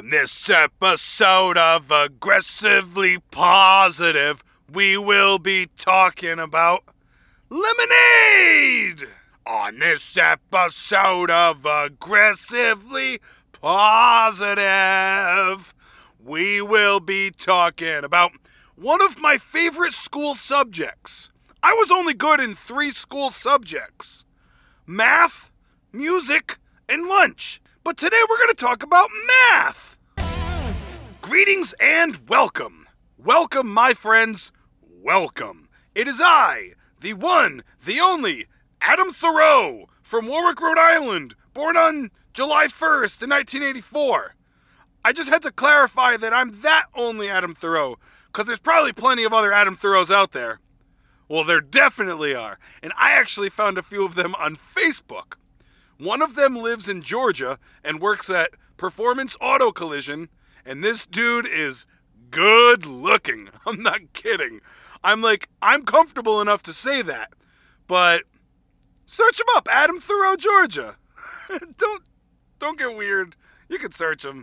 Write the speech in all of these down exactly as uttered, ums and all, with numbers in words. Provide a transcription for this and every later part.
On this episode of Aggressively Positive, we will be talking about lemonade. On this episode of Aggressively Positive, we will be talking about one of my favorite school subjects. I was only good in three school subjects: math, music, and lunch. But today we're going to talk about math. Greetings and welcome. Welcome, my friends. Welcome. It is I, the one, the only, Adam Thoreau, from Warwick, Rhode Island, born on July first in nineteen eighty-four. I just had to clarify that I'm that only Adam Thoreau, because there's probably plenty of other Adam Thoreaus out there. Well, there definitely are, and I actually found a few of them on Facebook. One of them lives in Georgia and works at Performance Auto Collision, and this dude is good looking. I'm not kidding. I'm like, I'm comfortable enough to say that, but search him up, Adam Thoreau, Georgia. don't, don't get weird. You can search him.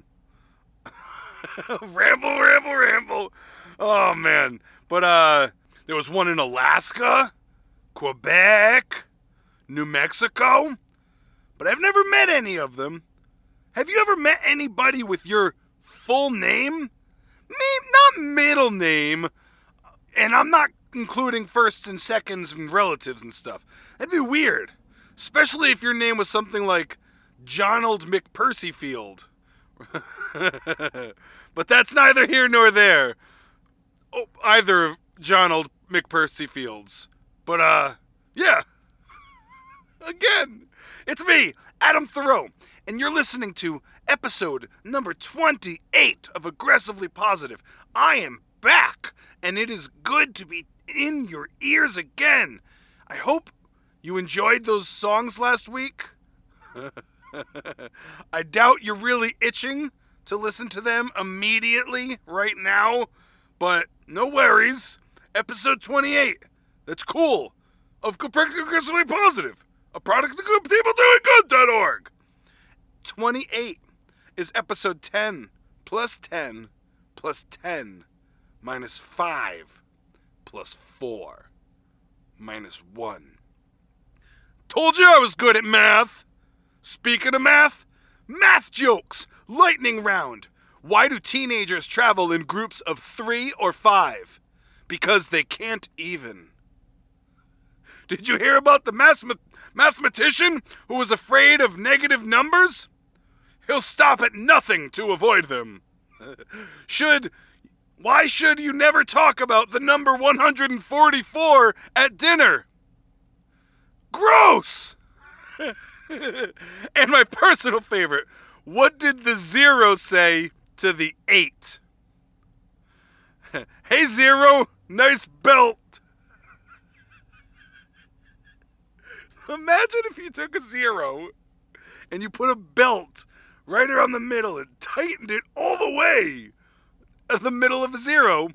ramble, ramble, ramble. Oh man. But uh, there was one in Alaska, Quebec, New Mexico. But I've never met any of them. Have you ever met anybody with your full name? Me, not middle name. And I'm not including firsts and seconds and relatives and stuff. That'd be weird. Especially if your name was something like Jonald McPercyfield. But that's neither here nor there. Oh, either of Jonald McPercyfields. But, uh, yeah. Again. It's me, Adam Thoreau, and you're listening to episode number twenty-eight of Aggressively Positive. I am back, and it is good to be in your ears again. I hope you enjoyed those songs last week. I doubt you're really itching to listen to them immediately right now, but no worries. Episode twenty-eight, that's cool, of Aggressively Positive. A product of the good people doing good dot org. twenty-eight is episode ten plus ten plus ten minus five plus four minus one. Told you I was good at math. Speaking of math, math jokes, lightning round. Why do teenagers travel in groups of three or five? Because they can't even. Did you hear about the math mathematician who was afraid of negative numbers? He'll stop at nothing to avoid them. Should, why should you never talk about the number one hundred forty-four at dinner? Gross! And my personal favorite, what did the zero say to the eight? Hey zero, nice belt. Imagine if you took a zero and you put a belt right around the middle and tightened it all the way at the middle of a zero.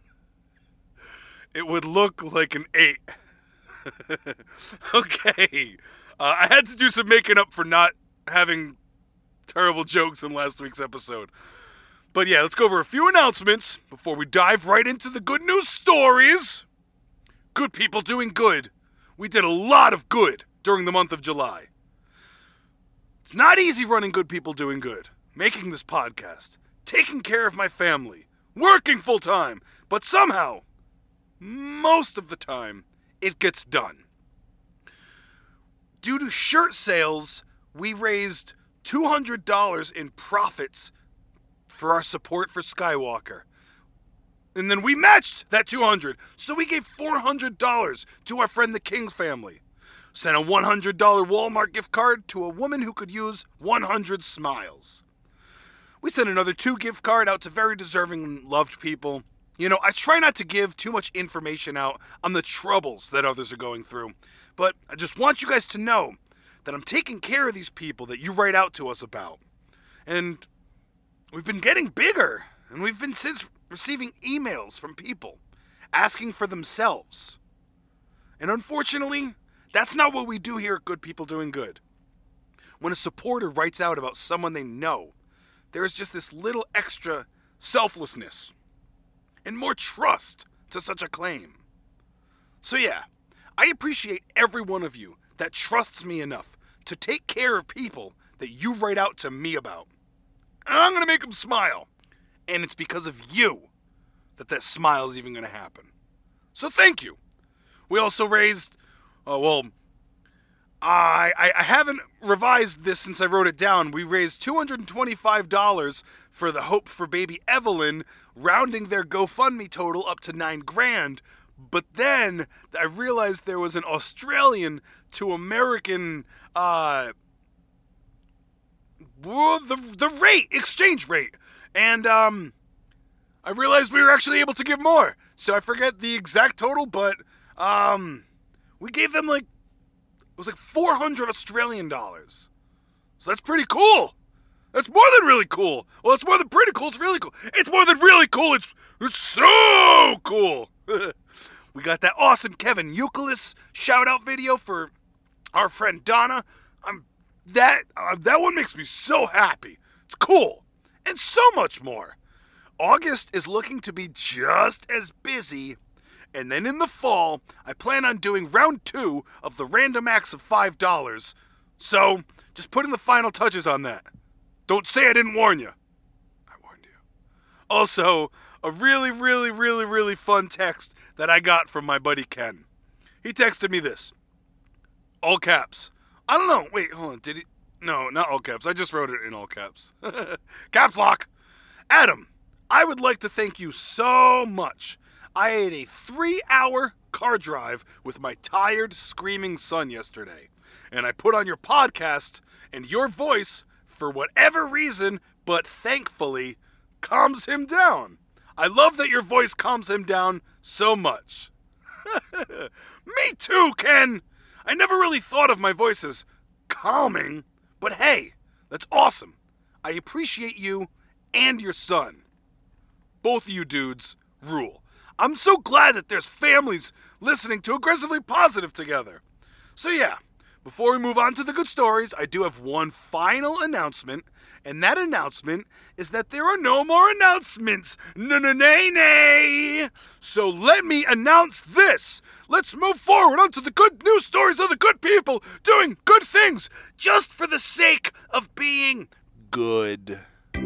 It would look like an eight. Okay. Uh, I had to do some making up for not having terrible jokes in last week's episode. But yeah, let's go over a few announcements before we dive right into the good news stories. Good people doing good. We did a lot of good during the month of July. It's not easy running Good People Doing Good, making this podcast, taking care of my family, working full time, but somehow, most of the time, it gets done. Due to shirt sales, we raised two hundred dollars in profits for our support for Skywalker. And then we matched that two hundred dollars, so we gave four hundred dollars to our friend the King's family. Sent a one hundred dollars Walmart gift card to a woman who could use one hundred smiles. We sent another two gift card out to very deserving and loved people. You know, I try not to give too much information out on the troubles that others are going through, but I just want you guys to know that I'm taking care of these people that you write out to us about. And we've been getting bigger, and we've been since receiving emails from people asking for themselves. And unfortunately, that's not what we do here at Good People Doing Good. When a supporter writes out about someone they know, there is just this little extra selflessness and more trust to such a claim. So yeah, I appreciate every one of you that trusts me enough to take care of people that you write out to me about. And I'm going to make them smile. And it's because of you that that smile is even going to happen. So thank you. We also raised, uh, well, I, I I haven't revised this since I wrote it down. We raised two hundred twenty-five dollars for the Hope for Baby Evelyn, rounding their GoFundMe total up to nine grand. But then I realized there was an Australian to American, uh, the the rate, exchange rate. And um, I realized we were actually able to give more. So I forget the exact total, but um, we gave them like, it was like four hundred Australian dollars. So that's pretty cool. That's more than really cool. Well, it's more than pretty cool. It's really cool. It's more than really cool. It's, it's so cool. We got that awesome Kevin Euclid shout out video for our friend Donna. I'm that uh, that one makes me so happy. It's cool. And so much more. August is looking to be just as busy. And then in the fall, I plan on doing round two of the random acts of five dollars. So, just putting the final touches on that. Don't say I didn't warn you. I warned you. Also, a really, really, really, really fun text that I got from my buddy Ken. He texted me this. All caps. I don't know. Wait, hold on. Did he? No, not all caps. I just wrote it in all caps. Caps lock. Adam, I would like to thank you so much. I had a three-hour car drive with my tired, screaming son yesterday. And I put on your podcast, and your voice, for whatever reason, but thankfully, calms him down. I love that your voice calms him down so much. Me too, Ken! I never really thought of my voice as calming, but hey, that's awesome. I appreciate you and your son. Both of you dudes rule. I'm so glad that there's families listening to Aggressively Positive together. So yeah, before we move on to the good stories, I do have one final announcement, and that announcement is that there are no more announcements. No, no, nay, nay. So let me announce this. Let's move forward onto the good news stories of the good people doing good things just for the sake of being good.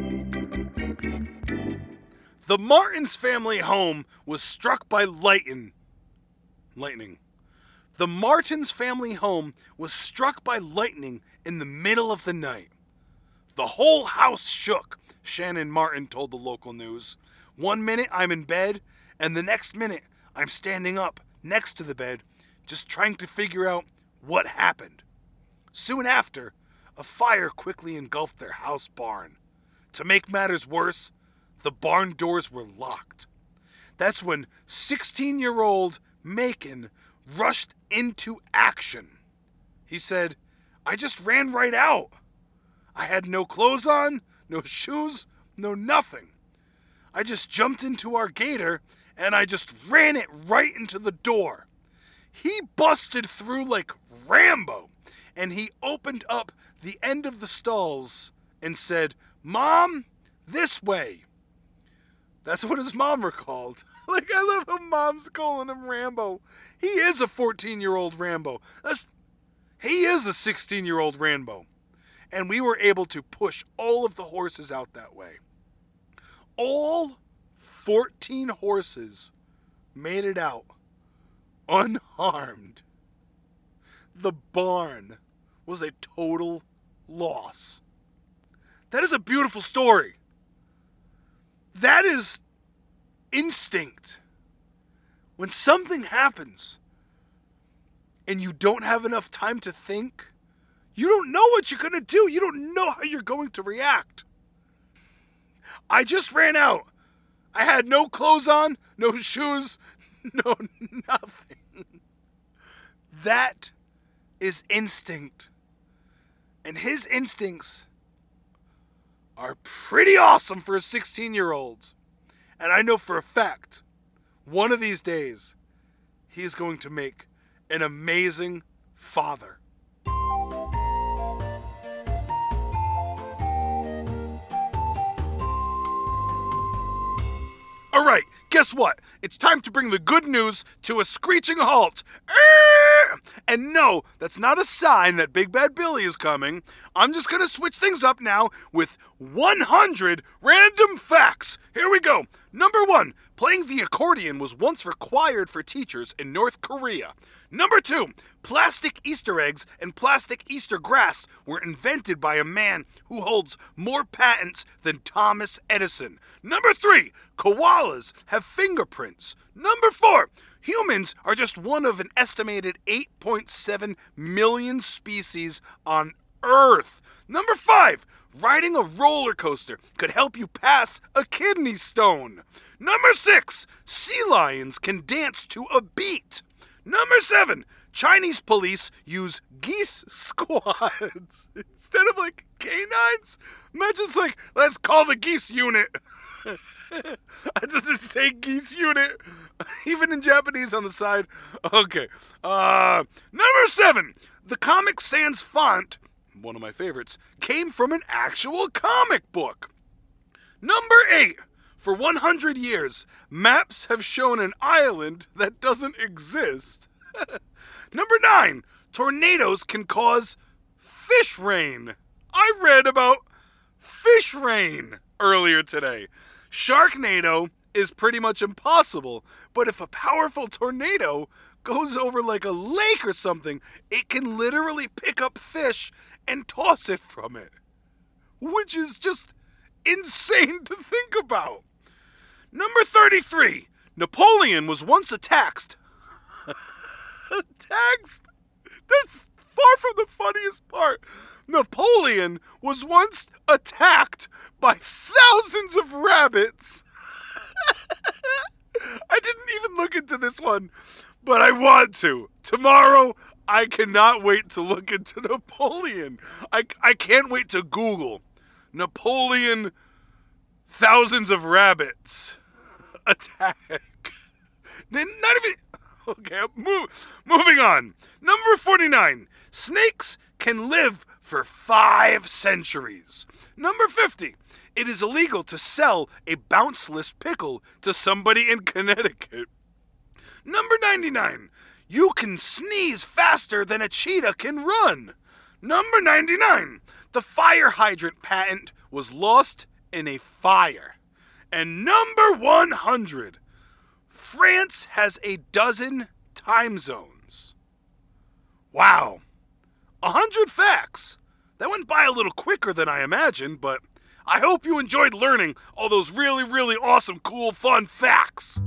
The Martins family home was struck by lightning. Lightning. The Martins family home was struck by lightning in the middle of the night. The whole house shook, Shannon Martin told the local news. One minute I'm in bed, and the next minute I'm standing up next to the bed, just trying to figure out what happened. Soon after, a fire quickly engulfed their house barn. To make matters worse, the barn doors were locked. That's when sixteen-year-old Macon rushed into action. He said, I just ran right out. I had no clothes on, no shoes, no nothing. I just jumped into our gator and I just ran it right into the door. He busted through like Rambo and he opened up the end of the stalls and said, Mom, this way. That's what his mom recalled. Like, I love how mom's calling him Rambo. He is a fourteen-year-old Rambo. That's, he is a sixteen-year-old Rambo. And we were able to push all of the horses out that way. All fourteen horses made it out unharmed. The barn was a total loss. That is a beautiful story. That is instinct. When something happens and you don't have enough time to think, you don't know what you're going to do. You don't know how you're going to react. I just ran out. I had no clothes on, no shoes, no nothing. That is instinct. And his instincts are pretty awesome for a sixteen-year-old. And I know for a fact, one of these days, he is going to make an amazing father. All right, guess what? It's time to bring the good news to a screeching halt. Err! And no, that's not a sign that Big Bad Billy is coming. I'm just going to switch things up now with one hundred random facts. Here we go. Number one, playing the accordion was once required for teachers in North Korea. Number two, plastic Easter eggs and plastic Easter grass were invented by a man who holds more patents than Thomas Edison. Number three, koalas have fingerprints. Number four, humans are just one of an estimated eight point seven million species on Earth. Number five, riding a roller coaster could help you pass a kidney stone. Number six, sea lions can dance to a beat. Number seven, Chinese police use geese squads instead of like canines. Imagine it's like, let's call the geese unit. Does it say geese unit? Even in Japanese on the side? Okay. Uh, number seven, the Comic Sans font, one of my favorites, came from an actual comic book. Number eight, for one hundred years, maps have shown an island that doesn't exist. Number nine, tornadoes can cause fish rain. I read about fish rain earlier today. Sharknado is pretty much impossible, but if a powerful tornado goes over like a lake or something, it can literally pick up fish and toss it from it, which is just insane to think about. Number thirty-three, Napoleon was once attacked. Taxed? That's far from the funniest part. Napoleon was once attacked by thousands of rabbits. I didn't even look into this one, but I want to. Tomorrow, I cannot wait to look into Napoleon. I, I can't wait to Google Napoleon thousands of rabbits attack. Not even... Okay, move, moving on. Number forty-nine. Snakes can live for five centuries. Number fifty. It is illegal to sell a bounceless pickle to somebody in Connecticut. Number ninety-nine. You can sneeze faster than a cheetah can run. Number ninety-nine. The fire hydrant patent was lost in a fire. And number one hundred. France has a dozen time zones. Wow. A hundred facts. That went by a little quicker than I imagined, but I hope you enjoyed learning all those really, really awesome, cool, fun facts.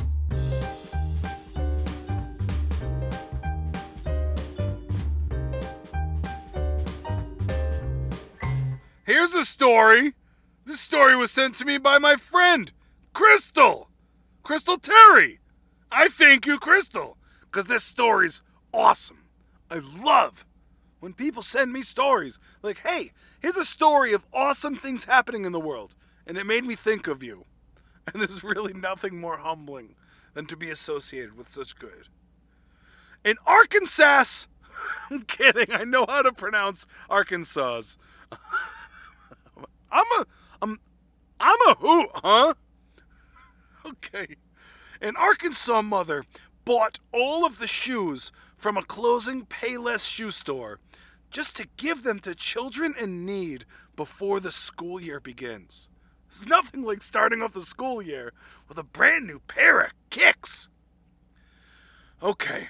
Here's a story. This story was sent to me by my friend, Crystal. Crystal Terry. I thank you, Crystal, because this story's awesome. I love when people send me stories like, hey, here's a story of awesome things happening in the world, and it made me think of you. And there's really nothing more humbling than to be associated with such good. In Arkansas, I'm kidding, I know how to pronounce Arkansas. I'm a, I'm, I'm a hoot, huh? Okay. An Arkansas mother bought all of the shoes from a closing Payless shoe store just to give them to children in need before the school year begins. There's nothing like starting off the school year with a brand new pair of kicks. Okay.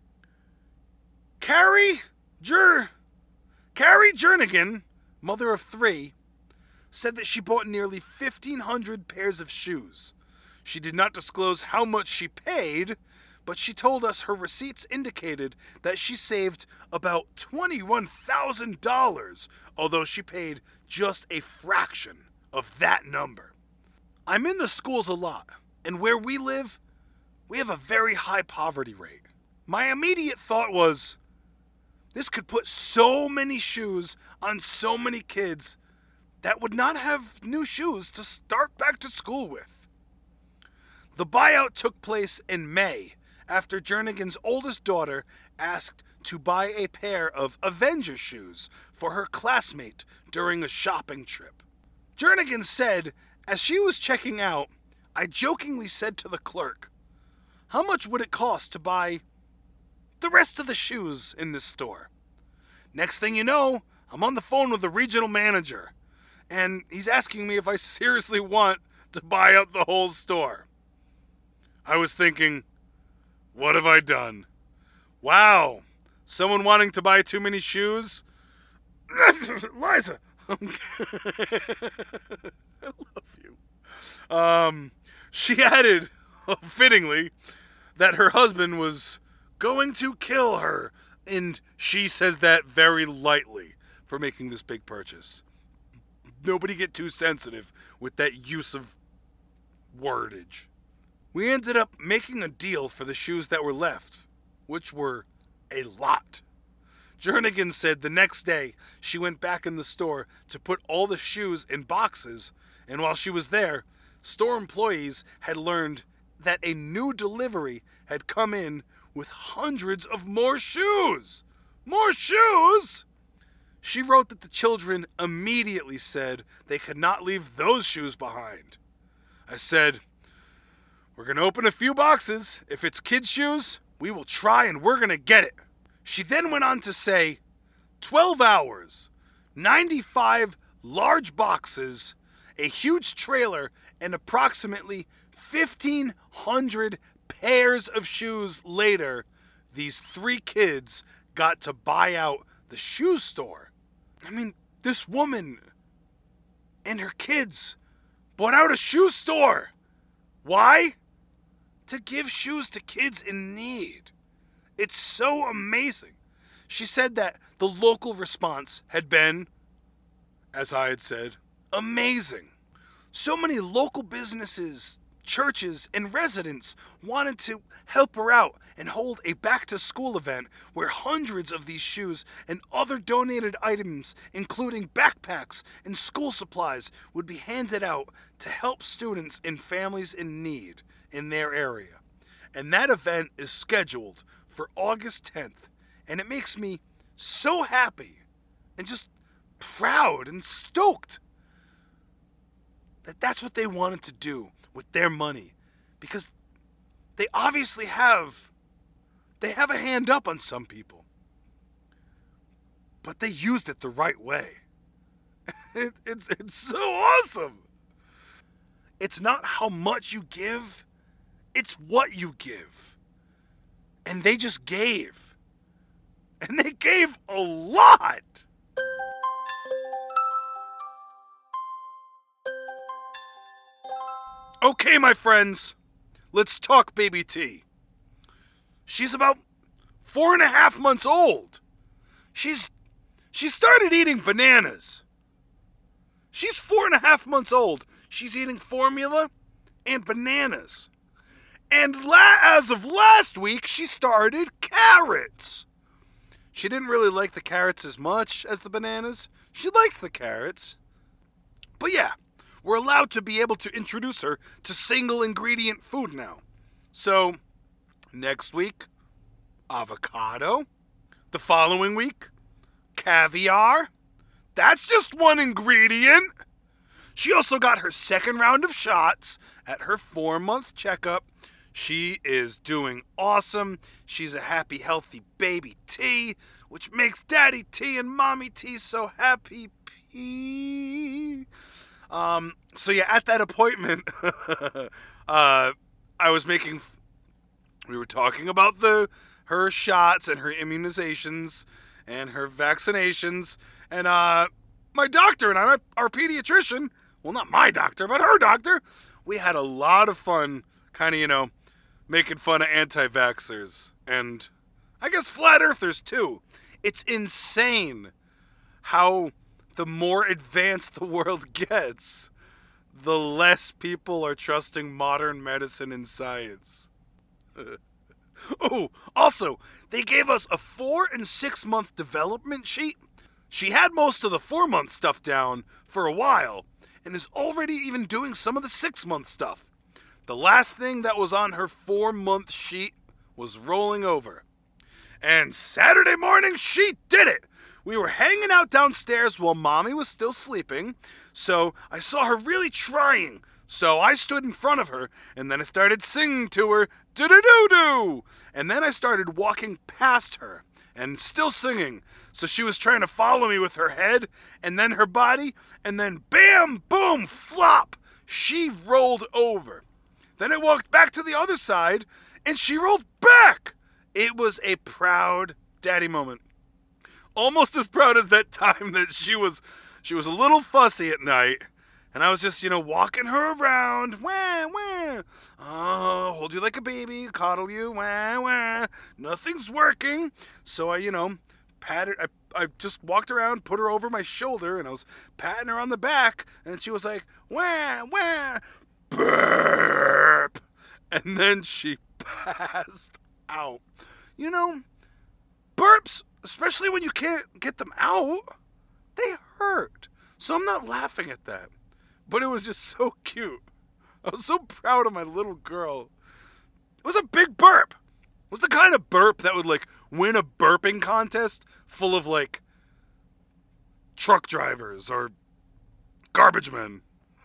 Carrie Jer... Carrie Jernigan, mother of three, said that she bought nearly fifteen hundred pairs of shoes. She did not disclose how much she paid, but she told us her receipts indicated that she saved about twenty-one thousand dollars, although she paid just a fraction of that number. I'm in the schools a lot, and where we live, we have a very high poverty rate. My immediate thought was, this could put so many shoes on so many kids that would not have new shoes to start back to school with. The buyout took place in May after Jernigan's oldest daughter asked to buy a pair of Avenger shoes for her classmate during a shopping trip. Jernigan said, as she was checking out, I jokingly said to the clerk, "How much would it cost to buy the rest of the shoes in this store?" Next thing you know, I'm on the phone with the regional manager, and he's asking me if I seriously want to buy out the whole store. I was thinking, what have I done? Wow, someone wanting to buy too many shoes? Liza, I love you. Um, she added, fittingly, that her husband was going to kill her, and she says that very lightly for making this big purchase. Nobody get too sensitive with that use of wordage. We ended up making a deal for the shoes that were left, which were a lot. Jernigan said the next day she went back in the store to put all the shoes in boxes, and while she was there, store employees had learned that a new delivery had come in with hundreds of more shoes. More shoes? She wrote that the children immediately said they could not leave those shoes behind. I said, "We're going to open a few boxes. If it's kids' shoes, we will try and we're going to get it." She then went on to say, twelve hours, ninety-five large boxes, a huge trailer, and approximately fifteen hundred pairs of shoes later, these three kids got to buy out the shoe store. I mean, this woman and her kids bought out a shoe store. Why? To give shoes to kids in need. It's so amazing. She said that the local response had been, as I had said, amazing. So many local businesses, churches, and residents wanted to help her out and hold a back-to-school event where hundreds of these shoes and other donated items, including backpacks and school supplies, would be handed out to help students and families in need in their area. And that event is scheduled for August tenth, and it makes me so happy and just proud and stoked that that's what they wanted to do with their money, because they obviously have they have a hand up on some people, but they used it the right way. it, it's, it's so awesome. It's not how much you give, it's what you give. And they just gave. And they gave a lot. Okay, my friends, let's talk baby T. She's about four and a half months old. She's she started eating bananas. She's four and a half months old. She's eating formula and bananas. And la- as of last week, she started carrots. She didn't really like the carrots as much as the bananas. She likes the carrots. But yeah, we're allowed to be able to introduce her to single ingredient food now. So, next week, avocado. The following week, caviar. That's just one ingredient. She also got her second round of shots at her four-month checkup. She is doing awesome. She's a happy, healthy baby T, which makes Daddy T and Mommy T so happy. P. Um, so yeah, at that appointment, uh, I was making, we were talking about the her shots and her immunizations and her vaccinations, and uh, my doctor and I, our pediatrician, well, not my doctor, but her doctor, we had a lot of fun, kind of, you know, making fun of anti-vaxxers, and I guess flat earthers too. It's insane how the more advanced the world gets, the less people are trusting modern medicine and science. Oh, also, they gave us a four and six month development sheet. She had most of the four month stuff down for a while, and is already even doing some of the six month stuff. The last thing that was on her four month sheet was rolling over. And Saturday morning, she did it! We were hanging out downstairs while Mommy was still sleeping, so I saw her really trying So I stood in front of her, and then I started singing to her, do-do-do-do. And then I started walking past her, and still singing. So she was trying to follow me with her head, and then her body, and then bam, boom, flop. She rolled over. Then I walked back to the other side, and she rolled back. It was a proud daddy moment. Almost as proud as that time that she was she was a little fussy at night. And I was just, you know, walking her around. Wah, wah. Oh, hold you like a baby, coddle you. Wah, wah. Nothing's working. So I, you know, patted, I, I just walked around, put her over my shoulder, and I was patting her on the back. And she was like, wah, wah, burp. And then she passed out. You know, burps, especially when you can't get them out, they hurt. So I'm not laughing at that. But it was just so cute. I was so proud of my little girl. It was a big burp. It was the kind of burp that would, like, win a burping contest full of, like, truck drivers or garbage men.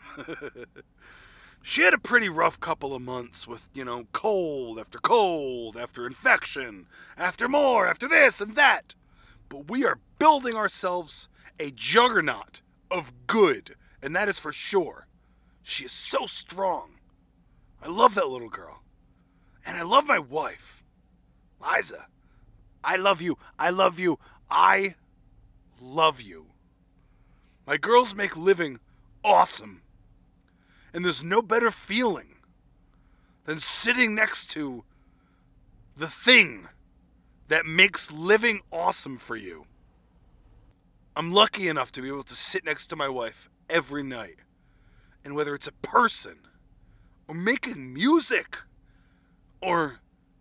She had a pretty rough couple of months with, you know, cold after cold, after infection, after more, after this and that. But we are building ourselves a juggernaut of good. And that is for sure. She is so strong. I love that little girl. And I love my wife. Liza, I love you. I love you. I love you. My girls make living awesome. And there's no better feeling than sitting next to the thing that makes living awesome for you. I'm lucky enough to be able to sit next to my wife every night. And whether it's a person, or making music, or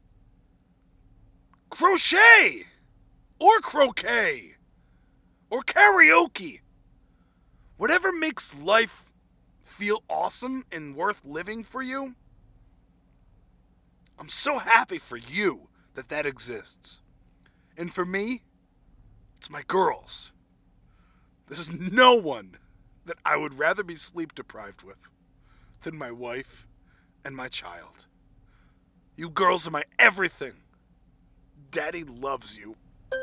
crochet, or croquet, or karaoke, whatever makes life feel awesome and worth living for you, I'm so happy for you that that exists. And for me, it's my girls. There's no one that I would rather be sleep deprived with than my wife and my child. You girls are my everything. Daddy loves you.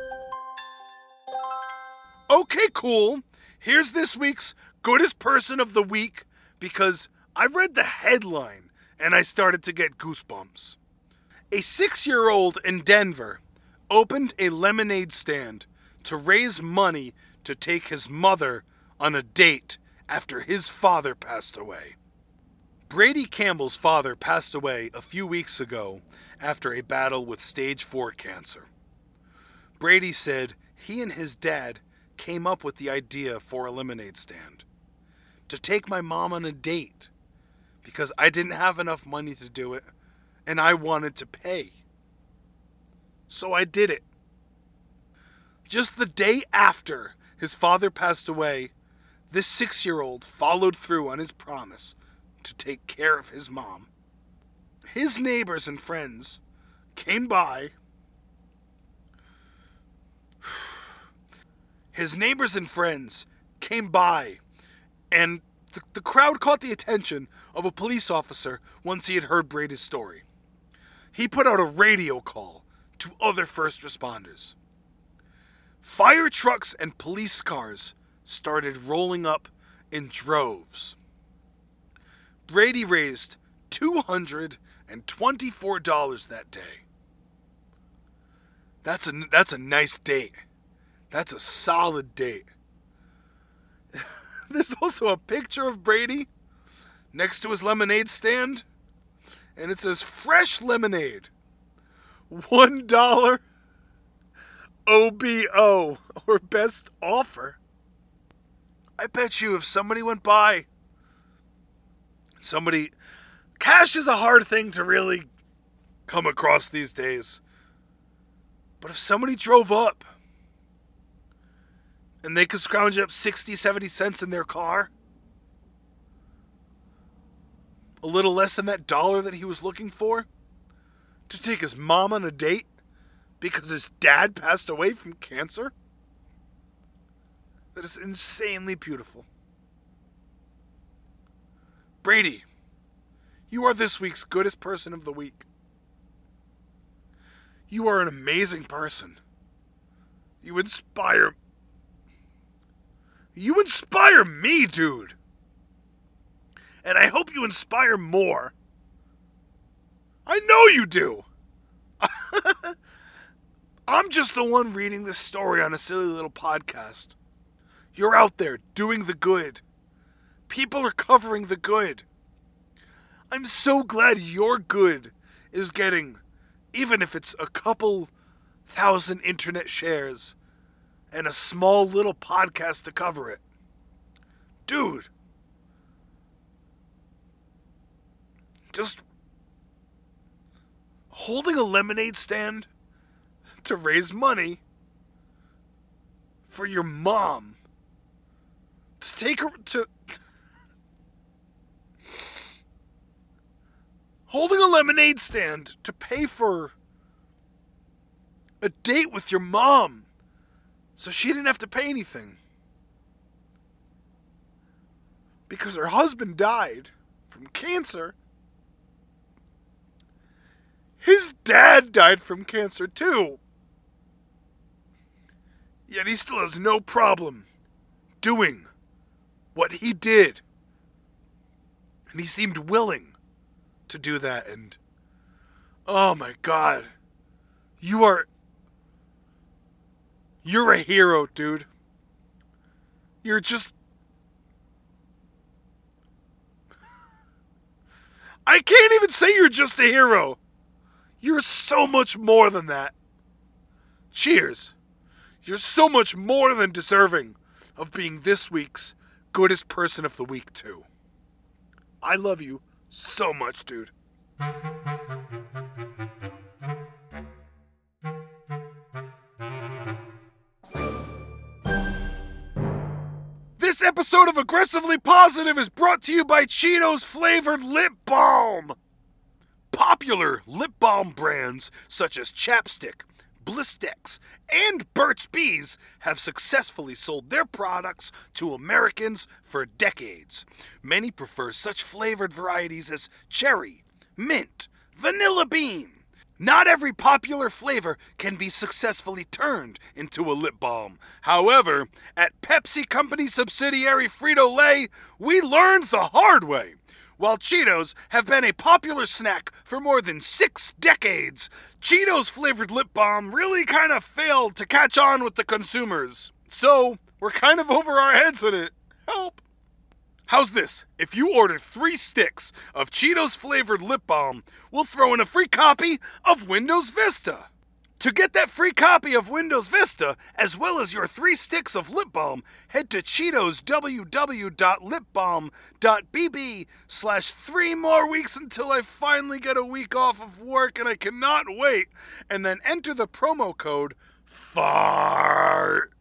Okay, cool. Here's this week's Goodest Person of the Week, because I read the headline and I started to get goosebumps. A six-year-old in Denver opened a lemonade stand to raise money to take his mother on a date after his father passed away. Brady Campbell's father passed away a few weeks ago after a battle with stage four cancer. Brady said he and his dad came up with the idea for a lemonade stand. To take my mom on a date, because I didn't have enough money to do it, and I wanted to pay. So I did it. Just the day after his father passed away, this six-year-old followed through on his promise to take care of his mom. His neighbors and friends came by. His neighbors and friends came by, and the, the crowd caught the attention of a police officer once he had heard Brady's story. He put out a radio call to other first responders. Fire trucks and police cars started rolling up in droves. Brady raised two hundred twenty-four dollars that day. That's a, that's a nice date. That's a solid date. There's also a picture of Brady next to his lemonade stand, and it says fresh lemonade, one dollar O B O, or best offer. I bet you if somebody went by, somebody, cash is a hard thing to really come across these days. But if somebody drove up and they could scrounge up sixty, seventy cents in their car, a little less than that dollar that he was looking for, to take his mom on a date because his dad passed away from cancer, that is insanely beautiful. Brady, You are this week's goodest person of the week. You are an amazing person. You inspire... You inspire me, dude. And I hope you inspire more. I know you do. I'm just the one reading this story on a silly little podcast. You're out there doing the good. People are covering the good. I'm so glad your good is getting, even if it's a couple thousand internet shares and a small little podcast to cover it. Dude. Just holding a lemonade stand to raise money for your mom. To take her to... Holding a lemonade stand to pay for a date with your mom so she didn't have to pay anything. Because her husband died from cancer. His dad died from cancer too. Yet he still has no problem doing what he did. And he seemed willing to do that, and oh my God, you are you're a hero, dude. You're just I can't even say you're just a hero. You're so much more than that. Cheers. You're so much more than deserving of being this week's goodest person of the week too. I love you so much, dude. This episode of Aggressively Positive is brought to you by Cheetos Flavored Lip Balm. Popular lip balm brands such as Chapstick, Blistex, and Burt's Bees have successfully sold their products to Americans for decades. Many prefer such flavored varieties as cherry, mint, vanilla bean. Not every popular flavor can be successfully turned into a lip balm. However, at Pepsi Company subsidiary Frito-Lay, we learned the hard way. While Cheetos have been a popular snack for more than six decades, Cheetos flavored lip balm really kind of failed to catch on with the consumers. So, we're kind of over our heads in it. Help! How's this? If you order three sticks of Cheetos flavored lip balm, we'll throw in a free copy of Windows Vista. To get that free copy of Windows Vista, as well as your three sticks of lip balm, head to cheetosww.lipbalm.bb slash three more weeks until I finally get a week off of work and I cannot wait, and then enter the promo code FART.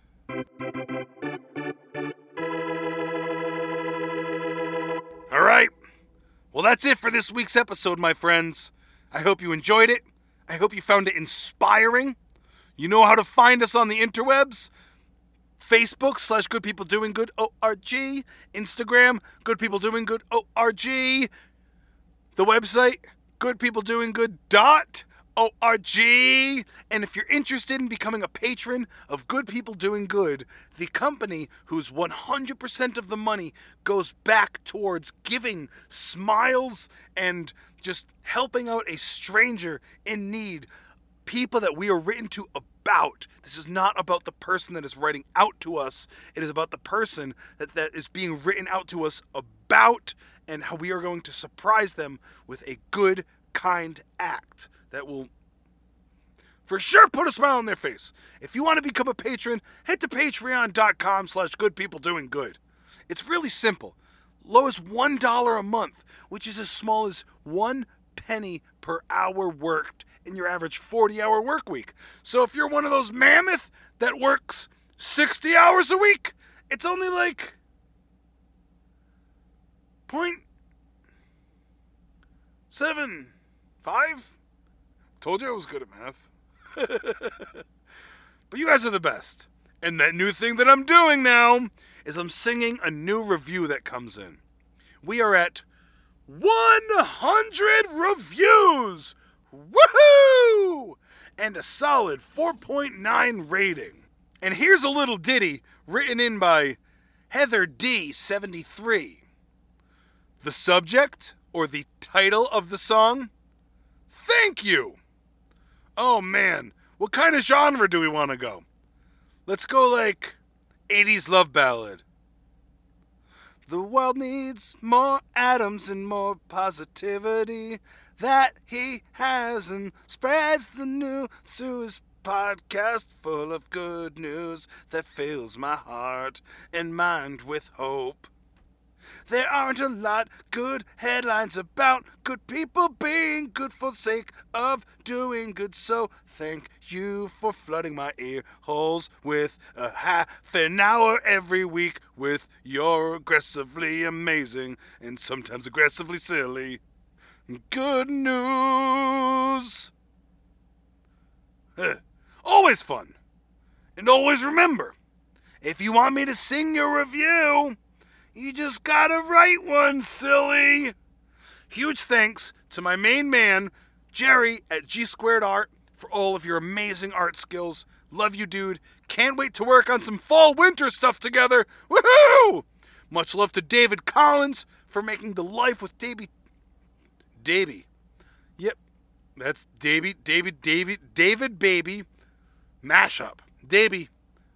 Alright, well that's it for this week's episode, my friends. I hope you enjoyed it. I hope you found it inspiring. You know how to find us on the interwebs. Facebook slash Good People Doing Good O R G. Instagram, Good People Doing Good O R G. The website, good people doing good dot org. And if you're interested in becoming a patron of Good People Doing Good, the company whose one hundred percent of the money goes back towards giving smiles and just helping out a stranger in need, people that we are written to about. This is not about the person that is writing out to us. It is about the person that, that is being written out to us about, and how we are going to surprise them with a good, kind act that will for sure put a smile on their face. If you want to become a patron, head to patreon.com slash goodpeopledoinggood. It's really simple. Low as one dollar a month, which is as small as one penny per hour worked in your average forty-hour work week. So if you're one of those mammoth that works sixty hours a week, it's only like point seven five. Told you I was good at math. But you guys are the best. And that new thing that I'm doing now is I'm singing a new review that comes in. We are at one hundred reviews! Woohoo! And a solid four point nine rating. And here's a little ditty written in by Heather D seventy-three. The subject, or the title of the song? Thank you! Oh man, what kind of genre do we want to go? Let's go like eighties love ballad. The world needs more atoms and more positivity that he has and spreads the news through his podcast full of good news that fills my heart and mind with hope. There aren't a lot good headlines about good people being good for the sake of doing good, so thank you for flooding my ear holes with a half an hour every week with your aggressively amazing and sometimes aggressively silly good news. Always fun. And always remember, if you want me to sing your review, you just gotta write one, silly. Huge thanks to my main man, Jerry at G Squared Art, for all of your amazing art skills. Love you, dude. Can't wait to work on some fall-winter stuff together. Woohoo! Much love to David Collins for making the Life with Davey... Davey. Yep, that's Davey, David, David, David Baby mashup. Davey.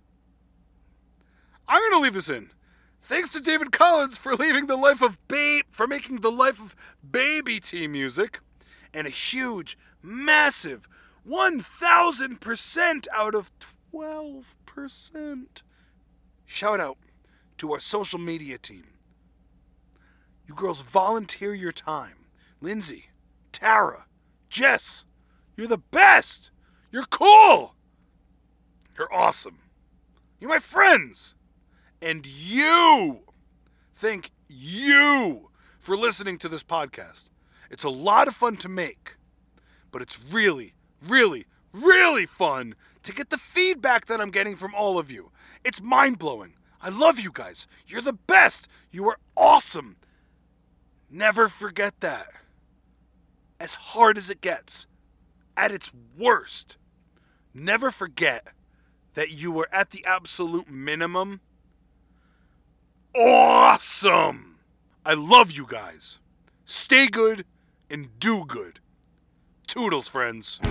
I'm gonna leave this in. Thanks to David Collins for leaving the life of Babe, for making the Life of Baby team music, and a huge, massive, one thousand percent out of twelve percent shout out to our social media team. You girls volunteer your time. Lindsay, Tara, Jess, you're the best. You're cool. You're awesome. You're my friends. And you, thank you for listening to this podcast. It's a lot of fun to make, but it's really, really, really fun to get the feedback that I'm getting from all of you. It's mind-blowing. I love you guys. You're the best. You are awesome. Never forget that. As hard as it gets, at its worst, never forget that you were at the absolute minimum awesome! I love you guys. Stay good and do good. Toodles, friends.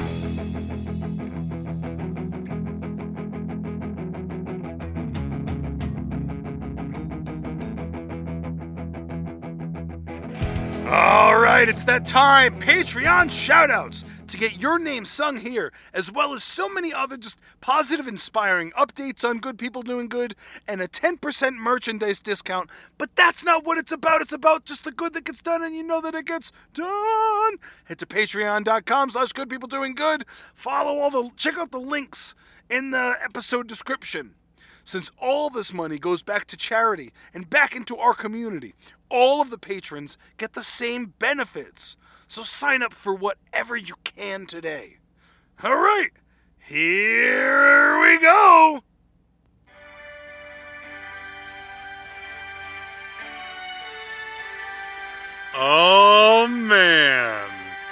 All right, it's that time. Patreon shoutouts to get your name sung here, as well as so many other just positive, inspiring updates on good people doing good, and a ten percent merchandise discount. But that's not what it's about. It's about just the good that gets done, and you know that it gets done. Head to patreon.com slash good people doing good. Follow all the, check out the links in the episode description. Since all this money goes back to charity and back into our community, all of the patrons get the same benefits. So sign up for whatever you can today. All right, here we go. Oh, man.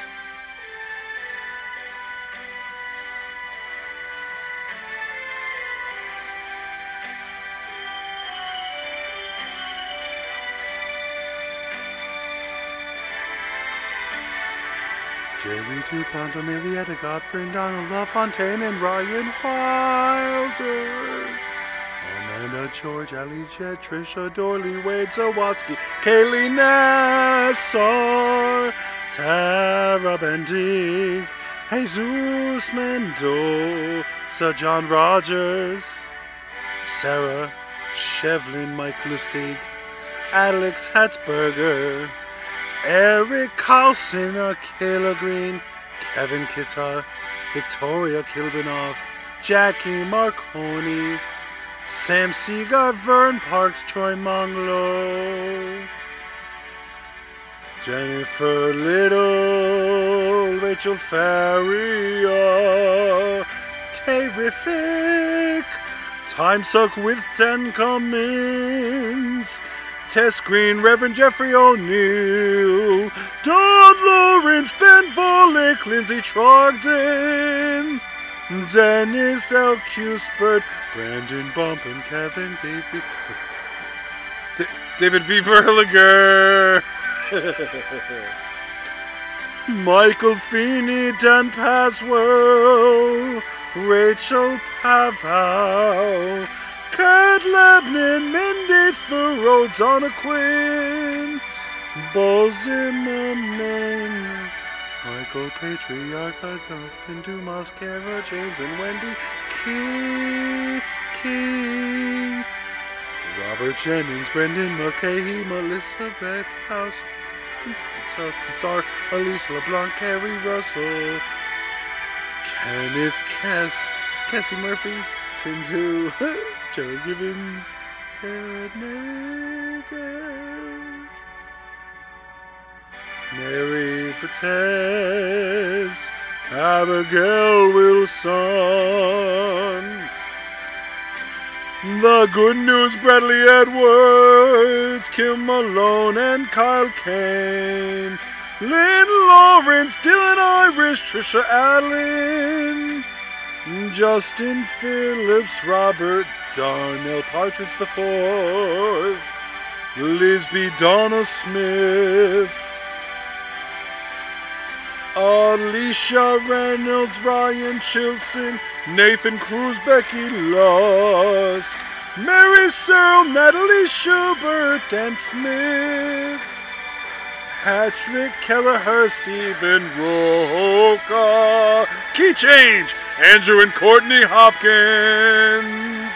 Jerry DuPont, Amelia Godfrey, Donald LaFontaine, and Ryan Wilder. Amanda, George, Ali, Jed, Trisha, Dorley, Wade, Zawatsky, Kaylee Nassar, Tara Bendig, Jesus Mendoza, John Rogers, Sarah Shevlin, Mike Lustig, Alex Hatzberger, Eric Carlson, Akela Green, Kevin Kitta, Victoria Kilbinoff, Jackie Marconi, Sam Seagar, Vern Parks, Troy Monglo, Jennifer Little, Rachel Faria, Terrific, Time Suck with Ten Cummins, Tess Green, Reverend Jeffrey O'Neill, Don Lawrence, Ben Volek, Lindsay Trogdon, Dennis L. Cuthbert, Brandon Bump, and Kevin David, D- David V. Verliger, Michael Feeney, Dan Paswell, Rachel Pavow, Kat Lebnin, Mindy Thoreau, Donna Quinn, Bo Zimmerman, Michael Patriarcha, Dustin Dumas, Kara James, and Wendy King, King, Robert Jennings, Brendan Mulcahy, Melissa Beckhouse, Justin Sar, Elise LeBlanc, Carrie Russell, Kenneth Cass, Cassie Murphy, Tim Du, Joe Gibbons, Garrett Nager, Mary Bates, Abigail Wilson, The Good News, Bradley Edwards, Kim Malone, and Kyle Kane, Lynn Lawrence, Dylan Irish, Trisha Allen, Justin Phillips, Robert Darnell Partridge the Fourth, Lisby Donna Smith, Alicia Reynolds, Ryan Chilson, Nathan Cruz, Becky Lusk, Mary Searle, Natalie Schubert, Dan Smith, Patrick Kelleher, Stephen Roca, Key Change, Andrew and Courtney Hopkins,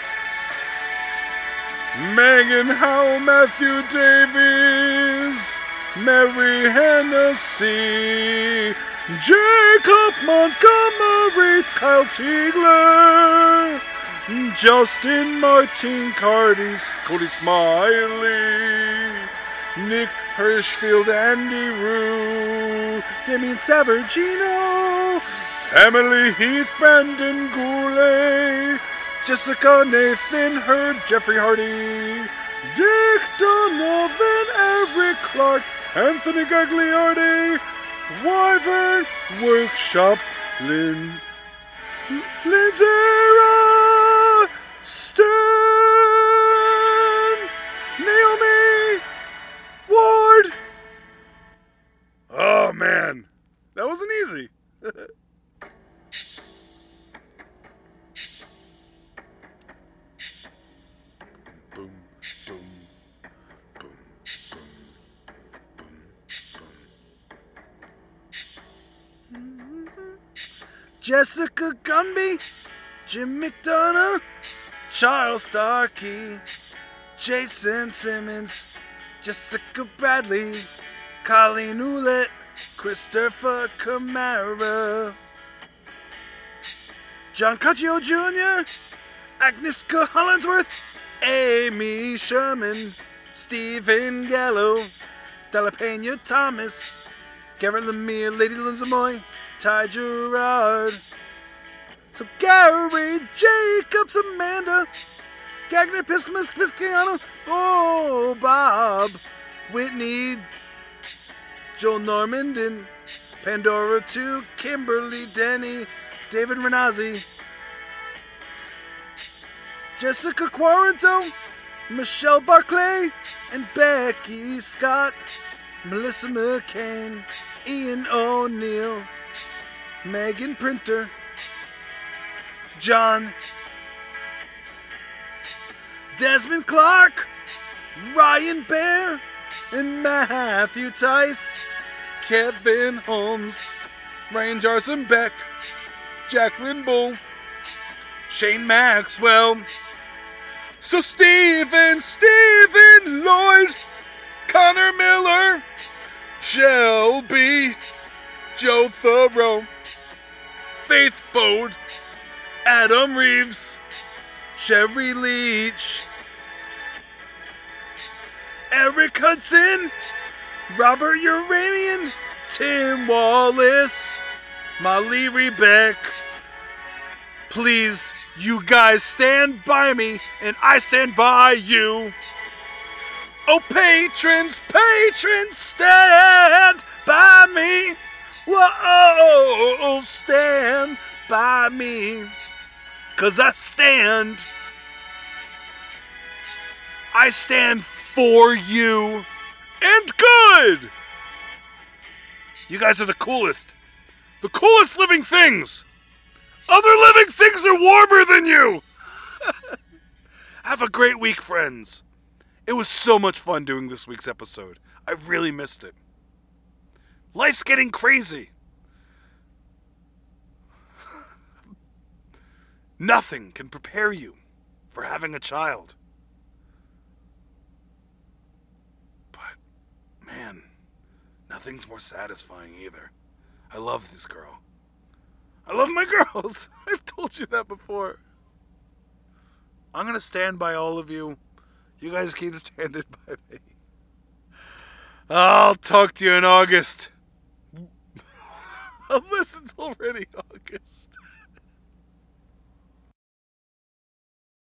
Megan Howell, Matthew Davies, Mary Hennessy, Jacob Montgomery, Kyle Tiegler, Justin Martin, Cardi, Cody Smiley, Nick Hirschfield, Andy Rue, Damian Savargino, Emily Heath, Brandon Goulet, Jessica Nathan Hurd, Jeffrey Hardy, Dick Donovan, Eric Clark, Anthony Gagliardi, Wyvern Workshop, Lynn, Lindsay Stern, Naomi Ward. Oh man, that wasn't easy. Boom, boom, boom, boom, boom, boom. Jessica Gunby, Jim McDonough, Charles Starkey, Jason Simmons, Jessica Bradley, Colleen Ouellette, Christopher Camara, John Caccio Junior, Agnieszka Hollandsworth, Amy Sherman, Stephen Gallo, Delapena Thomas, Garrett Lemire, Lady Lindsay Moy, Ty Gerard, so Gary Jacobs, Amanda, Gagner Piscamus Pisciano, oh Bob, Whitney, Joel Normandin, Pandora two, Kimberly Denny, David Renazzi, Jessica Quaranto, Michelle Barclay, and Becky Scott, Melissa McCain, Ian O'Neill, Megan Printer, John, Desmond Clark, Ryan Bear, and Matthew Tice, Kevin Holmes, Ryan Jarson Beck, Jacqueline Bull, Shane Maxwell, so Stephen, Stephen Lloyd, Connor Miller, Shelby, Joe Thoreau, Faith Fode, Adam Reeves, Sherry Leach, Eric Hudson, Robert Uranian, Tim Wallace, Molly Rebeck. Please, you guys stand by me and I stand by you. Oh, patrons, patrons, stand by me. Whoa, stand by me. 'Cause I stand. I stand for you. And good. You guys are the coolest. The coolest living things. Other living things are warmer than you. Have a great week, friends. It was so much fun doing this week's episode. I really missed it. Life's getting crazy. Nothing can prepare you for having a child. But, man, nothing's more satisfying either. I love this girl. I love my girls. I've told you that before. I'm going to stand by all of you. You guys keep standing by me. I'll talk to you in August. Unless it's already August.